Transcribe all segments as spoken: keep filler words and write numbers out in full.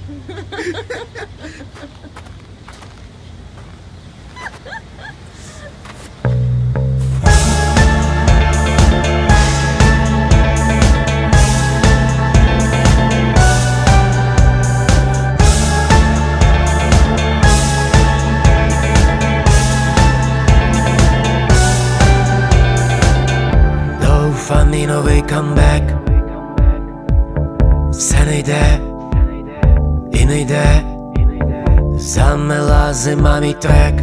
Доуфаний новий камбек, все не йде і не йде, замела зима мій трек,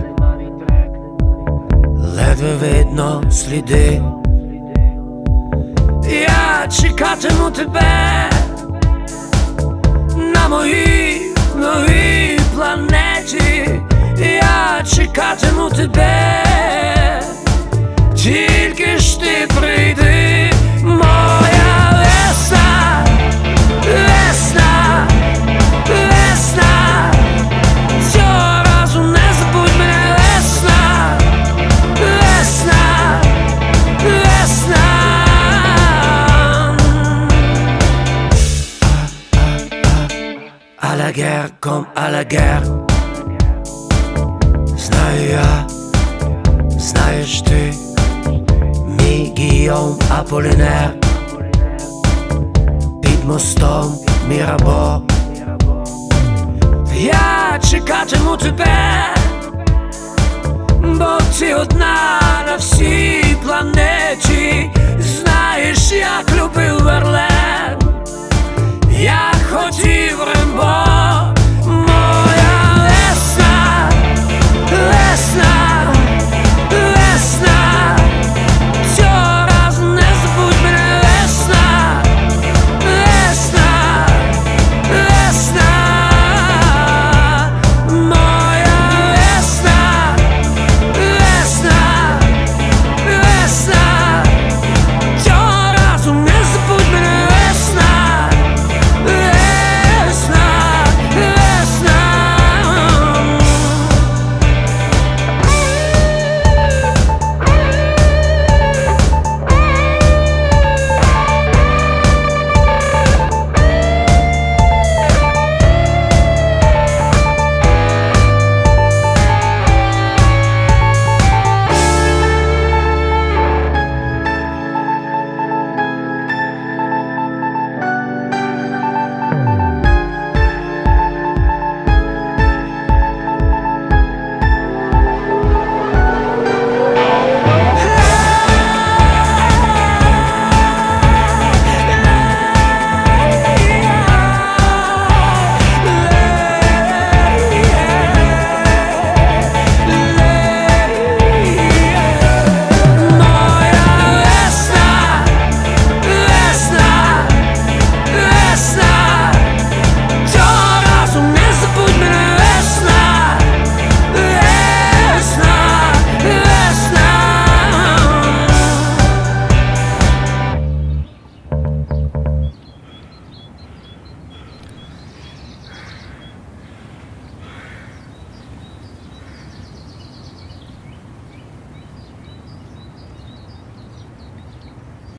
ледве видно сліди. Я чекатиму тебе на моїй новій планеті. Я чекатиму тебе, тільки ж ти прийди, моя весна, весна, весна. Цього разу не забудь мене, весна, весна, весна. À la guerre comme à la guerre. Знаю я, знаєш ти, мій Гійом Аполінер. Під мостом Мірабо я чекатиму тебе, бо ти одна на всій планеті. Знаєш, як любив Верлен, я хотів